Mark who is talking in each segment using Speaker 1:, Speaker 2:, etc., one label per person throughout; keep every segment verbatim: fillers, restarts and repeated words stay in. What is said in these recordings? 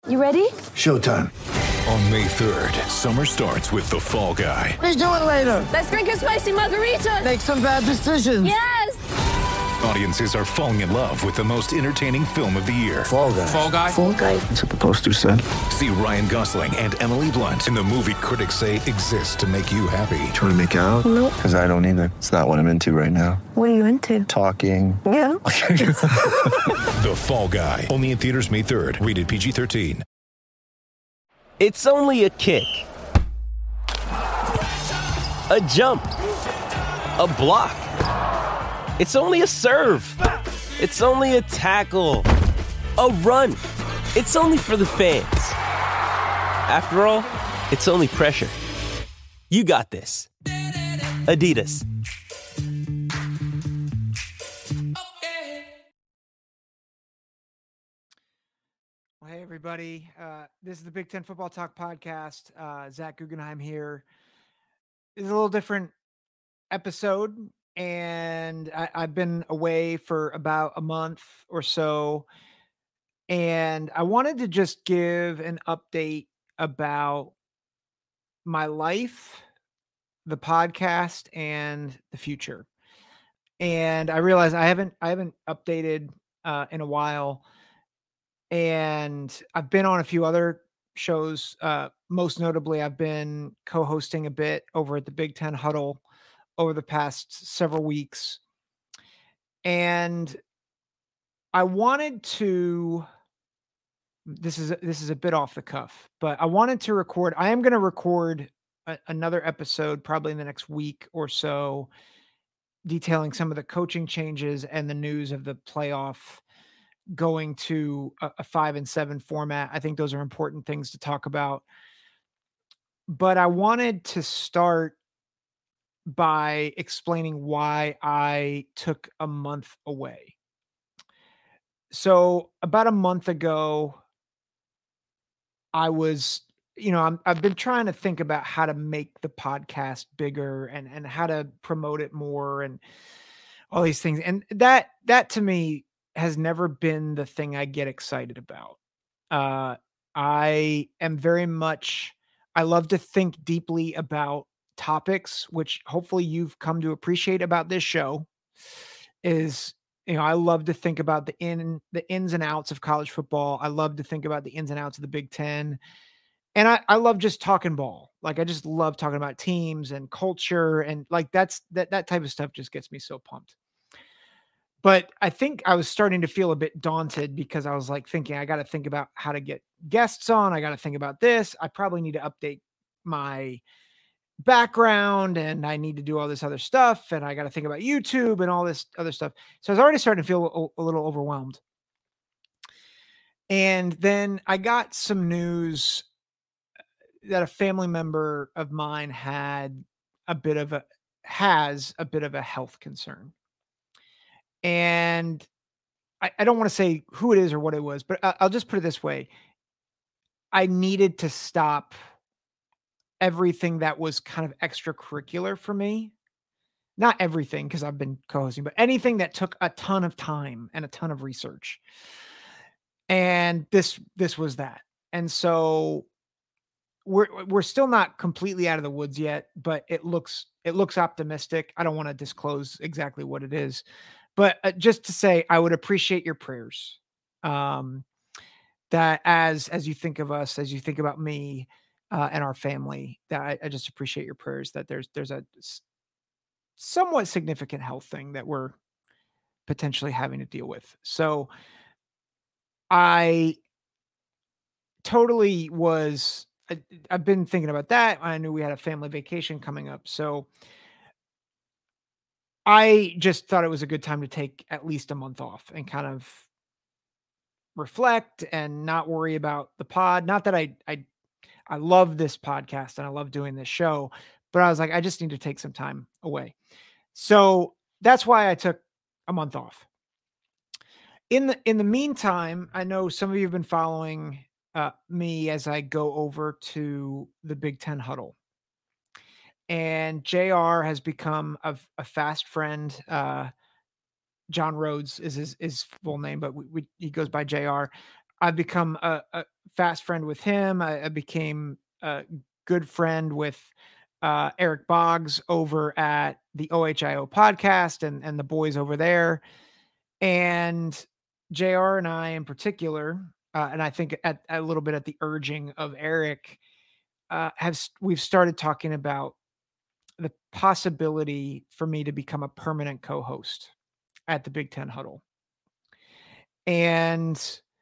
Speaker 1: You ready?
Speaker 2: Showtime.
Speaker 3: On May third, summer starts with The Fall Guy.
Speaker 2: Let's do it later.
Speaker 1: Let's drink a spicy margarita.
Speaker 2: Make some bad decisions.
Speaker 1: Yes!
Speaker 3: Audiences are falling in love with the most entertaining film of the year.
Speaker 2: Fall Guy.
Speaker 3: Fall Guy?
Speaker 1: Fall Guy.
Speaker 2: That's what the poster said.
Speaker 3: See Ryan Gosling and Emily Blunt in the movie critics say exists to make you happy.
Speaker 2: Trying to make it out?
Speaker 1: Nope.
Speaker 2: Because I don't either. It's not what I'm into right now.
Speaker 1: What are you into?
Speaker 2: Talking.
Speaker 1: Yeah.
Speaker 3: The Fall Guy. Only in theaters May third. Rated P G thirteen.
Speaker 4: It's only a kick, a jump, a block. It's only a serve. It's only a tackle, a run. It's only for the fans. After all, it's only pressure. You got this. Adidas.
Speaker 5: Hey, everybody. Uh, this is the Big Ten Football Talk podcast. Uh, Zach Guggenheim here. It's a little different episode, and I, I've been away for about a month or so, and I wanted to just give an update about my life, the podcast, and the future. And I realized I haven't I haven't updated uh, in a while. And I've been on a few other shows. Uh, most notably, I've been co-hosting a bit over at the Big Ten Huddle over the past several weeks. And I wanted to, this is, this is a bit off the cuff, but I wanted to record, I am going to record a, another episode probably in the next week or so, detailing some of the coaching changes and the news of the playoff going to a, a five and seven format. I think those are important things to talk about. But I wanted to start by explaining why I took a month away. So about a month ago, I was, you know, I'm, I've been trying to think about how to make the podcast bigger and, and how to promote it more and all these things. And that, that to me, has never been the thing I get excited about. Uh, I am very much, I love to think deeply about topics, which hopefully you've come to appreciate about this show is, you know, I love to think about the in the ins and outs of college football. I love to think about the ins and outs of the Big Ten. And I, I love just talking ball. Like I just love talking about teams and culture. And like, that's that, that type of stuff just gets me so pumped. But I think I was starting to feel a bit daunted because I was like thinking, I got to think about how to get guests on. I got to think about this. I probably need to update my background and I need to do all this other stuff. And I got to think about YouTube and all this other stuff. So I was already starting to feel a, a little overwhelmed. And then I got some news that a family member of mine had a bit of a, has a bit of a health concern. And I, I don't want to say who it is or what it was, but I, I'll just put it this way. I needed to stop everything that was kind of extracurricular for me. Not everything, because I've been co-hosting, but anything that took a ton of time and a ton of research. And this, this was that. And so we're, we're still not completely out of the woods yet, but it looks, it looks optimistic. I don't want to disclose exactly what it is. But uh, just to say, I would appreciate your prayers. Um, that as as you think of us, as you think about me uh, and our family, that I, I just appreciate your prayers. That there's there's a s- somewhat significant health thing that we're potentially having to deal with. So I totally was. I, I've been thinking about that. I knew we had a family vacation coming up, so I just thought it was a good time to take at least a month off and kind of reflect and not worry about the pod. Not that I, I, I love this podcast and I love doing this show, but I was like, I just need to take some time away. So that's why I took a month off. In the, in the meantime, I know some of you have been following uh, me as I go over to the Big Ten Huddle. And J R has become a, a fast friend. Uh, John Rhodes is his, his full name, but we, we, he goes by J R. I've become a, a fast friend with him. I, I became a good friend with uh, Eric Boggs over at the O H I O podcast and, and the boys over there. And J R and I in particular, uh, and I think at, a little bit at the urging of Eric, uh, have we've started talking about the possibility for me to become a permanent co-host at the Big Ten Huddle. And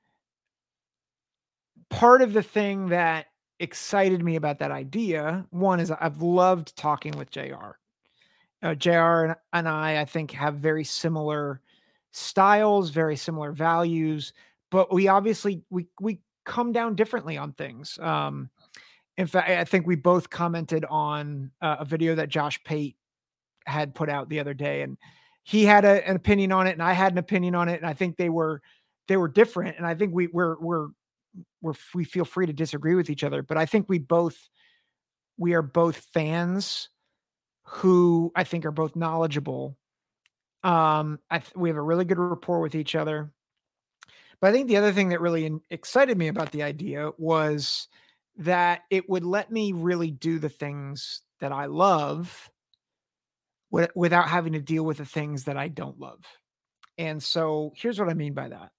Speaker 5: part of the thing that excited me about that idea, one, is I've loved talking with J R. Uh, J R and, and I, I think, have very similar styles, very similar values, but we obviously, we, we come down differently on things. Um, in fact, I think we both commented on uh, a video that Josh Pate had put out the other day, and he had a, an opinion on it and I had an opinion on it. And I think they were, they were different. And I think we we're, we're, we're, we feel free to disagree with each other, but I think we both, we are both fans who I think are both knowledgeable. Um, I th- we have a really good rapport with each other. But I think the other thing that really in- excited me about the idea was that it would let me really do the things that I love w- without having to deal with the things that I don't love. And so here's what I mean by that.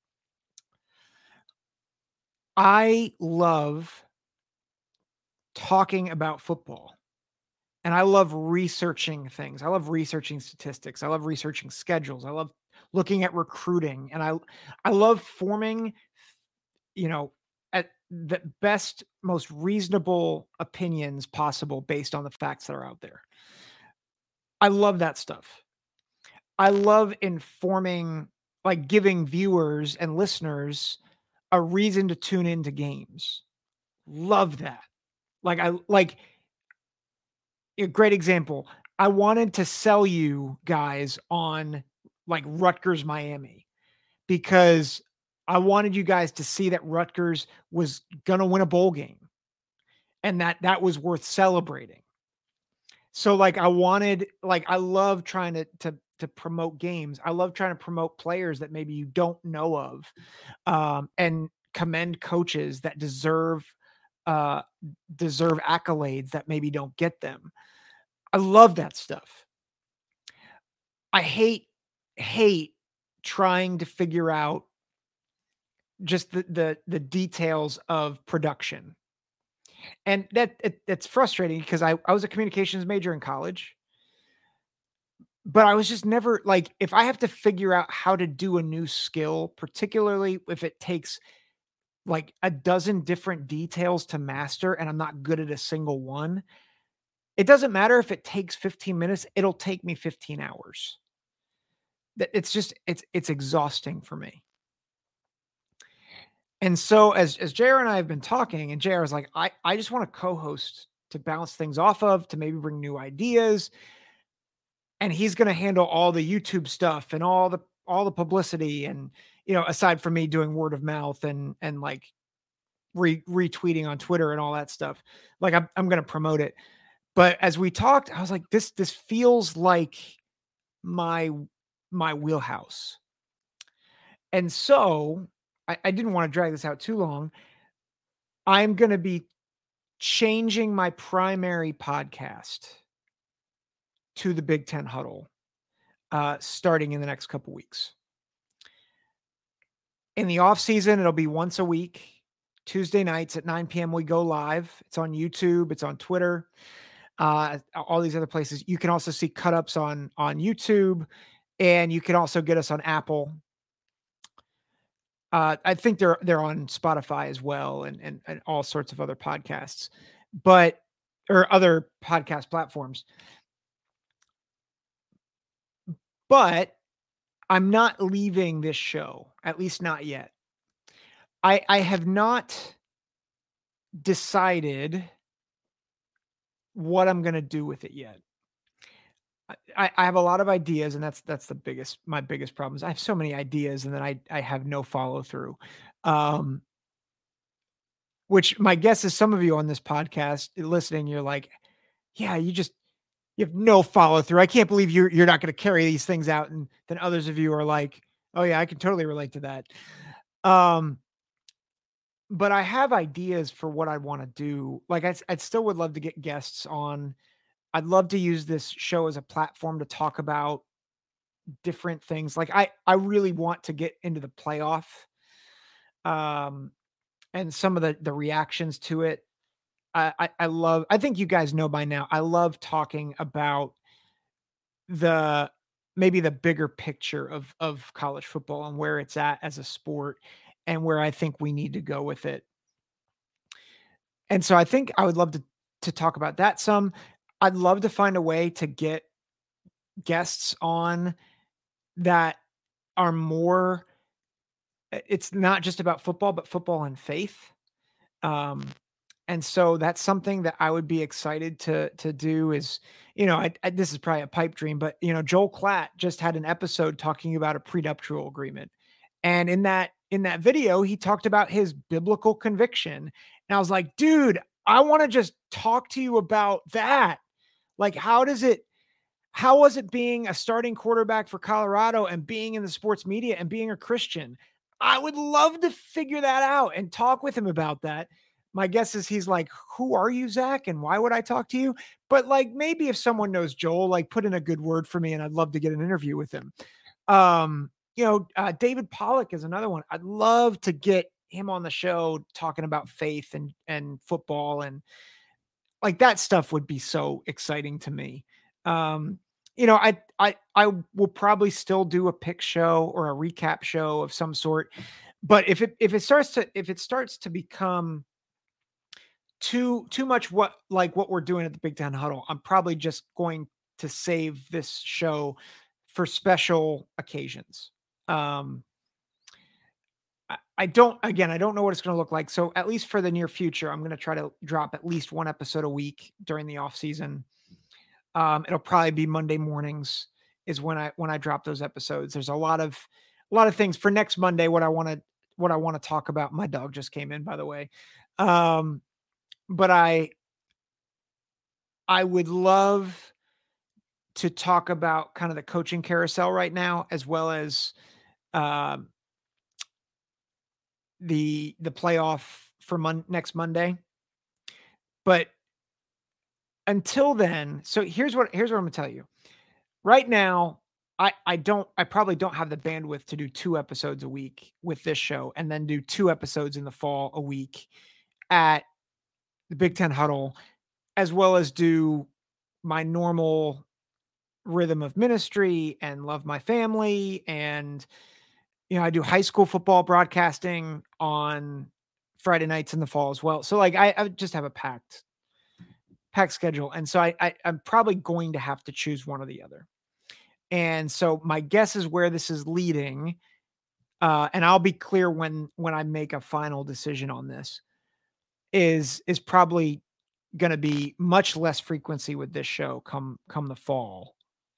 Speaker 5: I love talking about football. And I love researching things. I love researching statistics. I love researching schedules. I love looking at recruiting. And I, I love forming, you know, at the best, most reasonable opinions possible based on the facts that are out there. I love that stuff. I love informing, like giving viewers and listeners a reason to tune into games. Love that. Like I like a great example. I wanted to sell you guys on like Rutgers, Miami, because I wanted you guys to see that Rutgers was going to win a bowl game and that that was worth celebrating. So like, I wanted, like, I love trying to, to, to promote games. I love trying to promote players that maybe you don't know of, um, and commend coaches that deserve, uh, deserve accolades that maybe don't get them. I love that stuff. I hate, hate trying to figure out just the, the, the details of production. And that it, it's frustrating because I, I was a communications major in college, but I was just never like, if I have to figure out how to do a new skill, particularly if it takes like a dozen different details to master and I'm not good at a single one, it doesn't matter if it takes fifteen minutes, it'll take me fifteen hours. It's just, it's, it's exhausting for me. And so as, as J R and I have been talking, and J R is like, I, I just want to co-host to bounce things off of, to maybe bring new ideas. And he's going to handle all the YouTube stuff and all the, all the publicity. And, you know, aside from me doing word of mouth and, and like re, retweeting on Twitter and all that stuff, like I'm, I'm going to promote it. But as we talked, I was like, this, this feels like my, my wheelhouse. And so I, I didn't want to drag this out too long. I'm going to be changing my primary podcast to the Big Ten Huddle, uh, starting in the next couple weeks. In the off season, it'll be once a week, Tuesday nights at nine p.m. we go live. It's on YouTube. It's on Twitter. Uh, all these other places. You can also see cut-ups on, on YouTube, and you can also get us on Apple. Uh, I think they're, they're on Spotify as well, and, and, and all sorts of other podcasts, but, or other podcast platforms. But I'm not leaving this show, at least not yet. I, I have not decided what I'm going to do with it yet. I, I have a lot of ideas, and that's, that's the biggest, my biggest problem is I have so many ideas and then I, I have no follow through. Um, which my guess is some of you on this podcast listening, you're like, yeah, you just, you have no follow through. I can't believe you're, you're not going to carry these things out. And then others of you are like, oh yeah, I can totally relate to that. Um, but I have ideas for what I want to do. Like I, I still would love to get guests on. I'd love to use this show as a platform to talk about different things. Like I, I really want to get into the playoff, um, and some of the the reactions to it. I, I, I love. I think you guys know by now. I love talking about the maybe the bigger picture of of college football and where it's at as a sport, and where I think we need to go with it. And so I think I would love to to talk about that some. I'd love to find a way to get guests on that are more i- it's not just about football, but football and faith. Um, and so that's something that I would be excited to to do is, you know, I, I, this is probably a pipe dream, but you know, Joel Klatt just had an episode talking about a prenuptial agreement. And in that in that video, he talked about his biblical conviction. And I was like, dude, I want to just talk to you about that. Like, how does it how was it being a starting quarterback for Colorado and being in the sports media and being a Christian? I would love to figure that out and talk with him about that. My guess is he's like, who are you, Zach? And why would I talk to you? But like, maybe if someone knows Joel, like put in a good word for me and I'd love to get an interview with him. Um, you know, uh, David Pollock is another one. I'd love to get him on the show talking about faith and, and football, and like that stuff would be so exciting to me. Um, you know, I I I will probably still do a pick show or a recap show of some sort, but if it if it starts to if it starts to become too too much what like what we're doing at the Big Ten Huddle, I'm probably just going to save this show for special occasions. Um, I, I don't again, I don't know what it's going to look like. So at least for the near future, I'm going to try to drop at least one episode a week during the off season. Um, it'll probably be Monday mornings is when I when I drop those episodes. There's a lot of a lot of things for next Monday. What I want to what I want to talk about. My dog just came in, by the way. Um, but I I would love to talk about kind of the coaching carousel right now, as well as um, the the playoff for mon- next Monday. But until then, so here's what here's what I'm gonna tell you. Right now, I I don't I probably don't have the bandwidth to do two episodes a week with this show, and then do two episodes in the fall a week at the Big Ten Huddle, as well as do my normal rhythm of ministry and love my family. And you know, I do high school football broadcasting on Friday nights in the fall as well. So like I, I just have a packed packed schedule. And so I, I I'm probably going to have to choose one or the other. And so my guess is where this is leading. Uh, and I'll be clear when when I make a final decision on this, is is probably going to be much less frequency with this show come come the fall,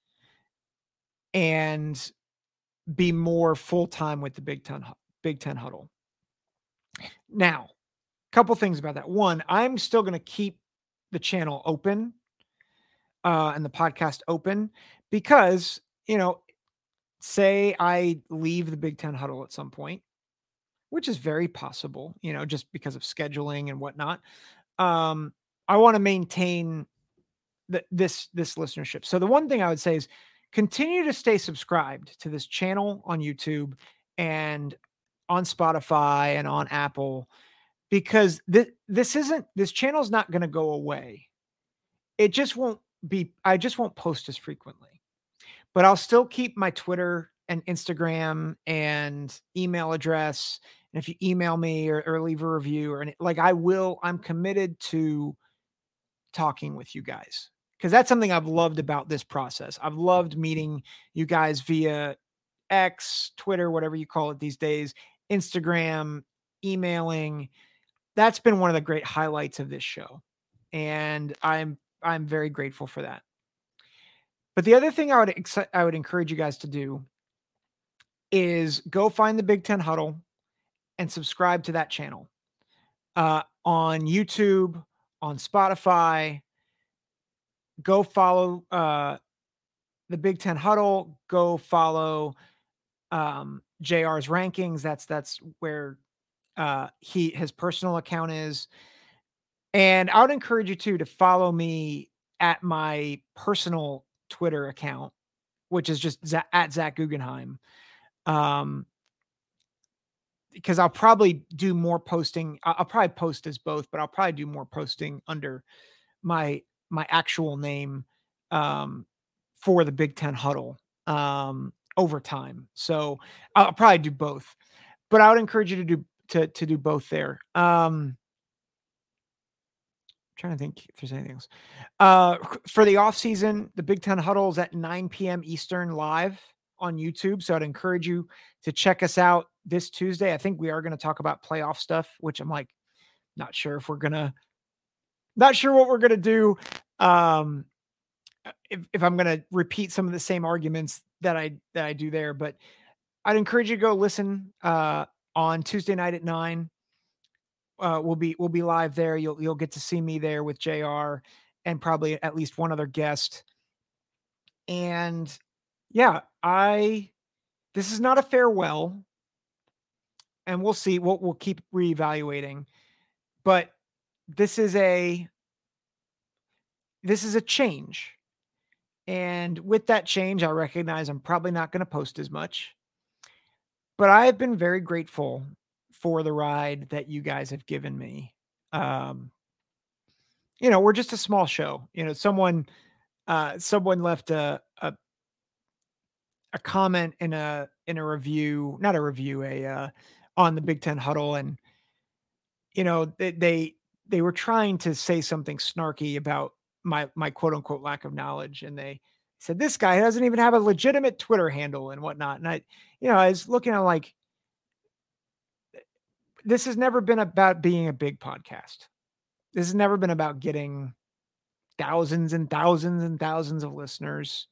Speaker 5: and be more full-time with the Big Ten Big Ten Huddle. Now, a couple things about that. One, I'm still going to keep the channel open uh, and the podcast open because, you know, say I leave the Big Ten Huddle at some point, which is very possible, you know, just because of scheduling and whatnot. Um, I want to maintain the, this this listenership. So the one thing I would say is continue to stay subscribed to this channel on YouTube and on Spotify and on Apple, because this this isn't this channel's not going to go away. It just won't be. I just won't post as frequently, but I'll still keep my Twitter and Instagram and email address. And if you email me or, or leave a review or any, like I will, I'm committed to talking with you guys, because that's something I've loved about this process. I've loved meeting you guys via X, Twitter, whatever you call it these days, Instagram, emailing. That's been one of the great highlights of this show. And I'm, I'm very grateful for that. But the other thing I would, ex- I would encourage you guys to do is go find the Big Ten Huddle and subscribe to that channel uh, on YouTube, on Spotify. Go follow uh, the Big Ten Huddle. Go follow um, J R's rankings. That's that's where uh, he his personal account is. And I would encourage you too to follow me at my personal Twitter account, which is just za- at Zach Guggenheim. Um, because I'll probably do more posting. I- I'll probably post as both, but I'll probably do more posting under my my actual name um, for the Big Ten Huddle um, over time. So I'll probably do both, but I would encourage you to do to to do both there. Um, trying to think if there's anything else. Uh, for the off season, the Big Ten Huddle is at nine p.m. Eastern live on YouTube. So I'd encourage you to check us out this Tuesday. I think we are going to talk about playoff stuff, which I'm like, not sure if we're going to, not sure what we're going to do. Um, if, if I'm going to repeat some of the same arguments that I, that I do there, but I'd encourage you to go listen uh, on Tuesday night at nine. Uh, we'll be we'll be live there. You'll you'll get to see me there with J R and probably at least one other guest. And yeah, I this is not a farewell, and we'll see. We'll we'll keep reevaluating, but this is a this is a change. And with that change, I recognize I'm probably not going to post as much, but I've been very grateful for the ride that you guys have given me. Um, you know, we're just a small show. You know, someone, uh, someone left a, a, a comment in a, in a review, not a review, a, uh, on the Big Ten Huddle. And, you know, they, they, they were trying to say something snarky about my, my quote unquote lack of knowledge. And they said, this guy doesn't even have a legitimate Twitter handle and whatnot. And I, you know, I was looking at like, this has never been about being a big podcast. This has never been about getting thousands and thousands and thousands of listeners.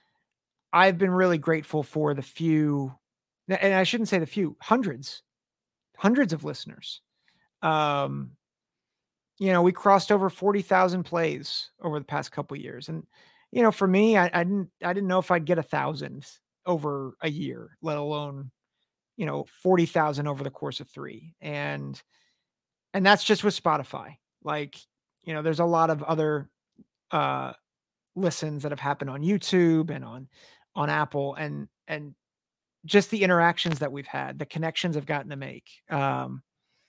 Speaker 5: I've been really grateful for the few, and I shouldn't say the few, hundreds, hundreds of listeners. Um, you know, we crossed over forty thousand plays over the past couple of years. And, you know, for me, I, I didn't, I didn't know if I'd get a thousand over a year, let alone, you know, forty thousand over the course of three. And, and that's just with Spotify. Like, you know, there's a lot of other, uh, listens that have happened on YouTube and on, on Apple and, and just the interactions that we've had, the connections I've gotten to make. Um,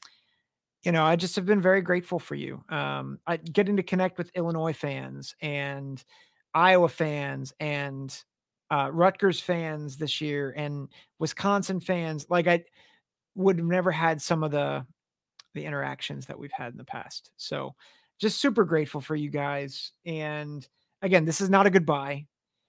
Speaker 5: you know, I just have been very grateful for you. Um, I getting to connect with Illinois fans and Iowa fans and, uh, Rutgers fans this year and Wisconsin fans. Like I would have never had some of the, the interactions that we've had in the past. So just super grateful for you guys. And again, this is not a goodbye.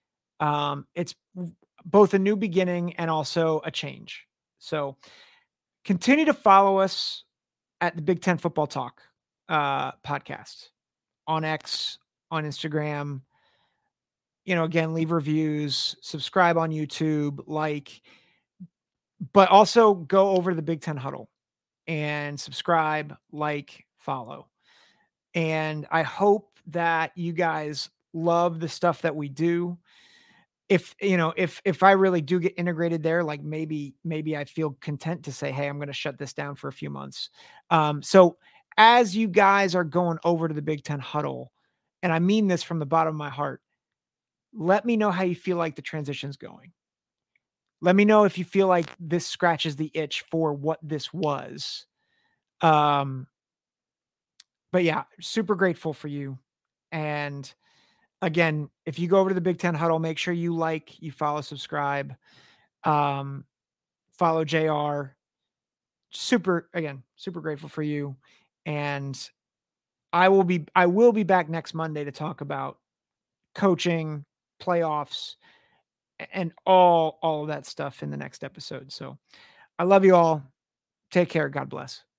Speaker 5: Um, it's both a new beginning and also a change. So continue to follow us at the Big Ten Football Talk uh, podcast on X, on Instagram. You know, again, leave reviews, subscribe on YouTube, like, but also go over to the Big Ten Huddle and subscribe, like, follow. And I hope that you guys love the stuff that we do. If, you know, if, if I really do get integrated there, like maybe, maybe I feel content to say, hey, I'm going to shut this down for a few months. Um, so as you guys are going over to the Big Ten Huddle, and I mean this from the bottom of my heart, let me know how you feel like the transition's going. Let me know if you feel like this scratches the itch for what this was. Um, but yeah, super grateful for you. And again, if you go over to the Big Ten Huddle, make sure you like, you follow, subscribe, um, follow J R. Super, again, super grateful for you. And I will be, I will be back next Monday to talk about coaching, playoffs, and all, all of that stuff in the next episode. So I love you all. Take care. God bless.